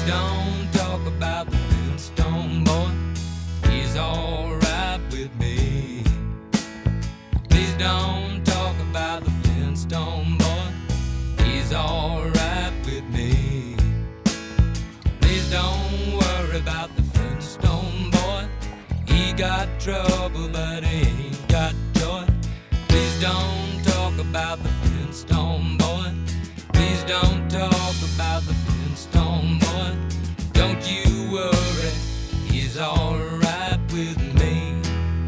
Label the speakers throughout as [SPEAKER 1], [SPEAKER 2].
[SPEAKER 1] don't talk about the Flintstone boy. He's alright with me. Please don't talk about the Flintstone boy. He's alright with me. Please don't worry about the Flintstone boy. He got trouble but he ain't got joy. Please don't talk about the Flintstone boy. Please don't talk about the Flintstone boy. Don't you worry, he's alright with me.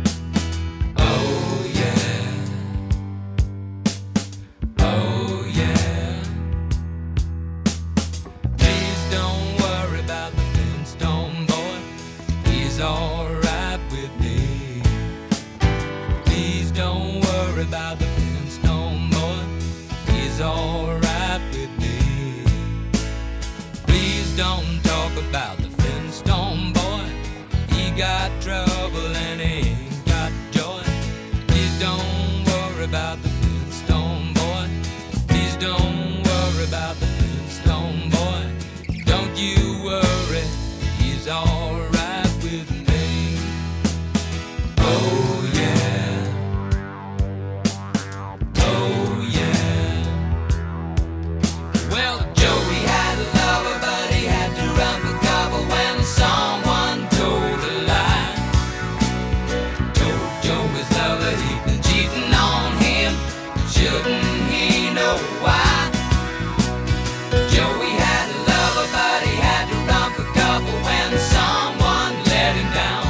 [SPEAKER 1] Oh yeah, oh yeah. Please don't worry about the Flintstone boy. He's alright with me. Please don't worry about the Flintstone boy. He's alright with me. Please don't talk about the Flintstone boy. He got trouble and he ain't got joy. Please don't worry about the Flintstone boy. Please don't worry about the Flintstone boy. Don't you worry, he's alright with me. Oh yeah, oh yeah. Well, Joey had a lover, but he had to run for cover when someone told a lie. Told Joe his lover he'd been cheating on him. Shouldn't he know why? Joey had a lover, but he had to run for cover when someone let him down.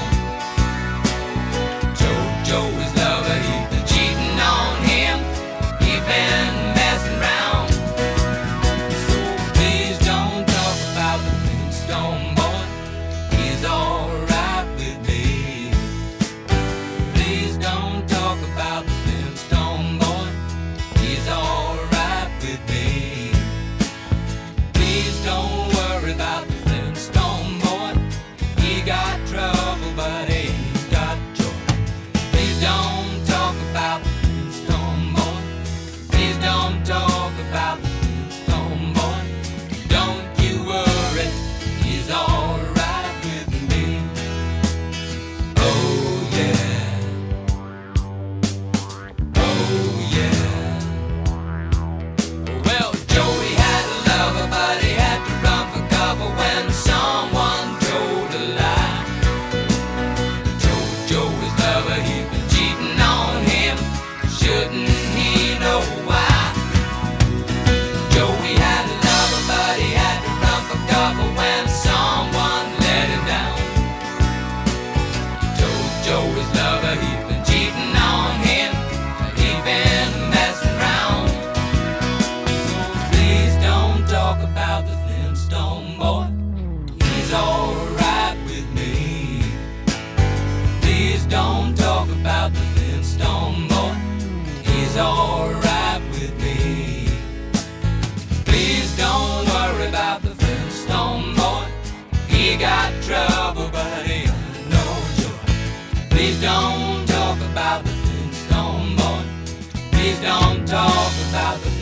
[SPEAKER 1] Told Joe his lover he'd been cheating on him. He'd been messing around. So please don't talk about the Flintstone boy. He's alright with me. Please don't talk about the Flintstone boy. He's alright with me. Please don't worry about the Flintstone boy. He got trouble but he ain't got joy. Please don't talk about the Flintstone boy. Please don't talk about the Flintstone boy. Don't you worry, he's alright with me. Oh yeah, oh yeah. Well, Joey had a lover, but he had to run for cover when someone told a lie. Told Joe his lover he'd been cheating on him. Shouldn't he know why? Joey had a lover, but he had to run for cover when someone let him down. Told Joe his lover he'd been cheating on him. He'd been messing around. So please don't talk about the Flintstone boy. He's alright with me. Please don't talk about the Flintstone boy. He's alright with me. Please don't worry about the Flintstone boy. He got trouble but he ain't no joy. Please don't talk about the Flintstone boy. Please don't talk about the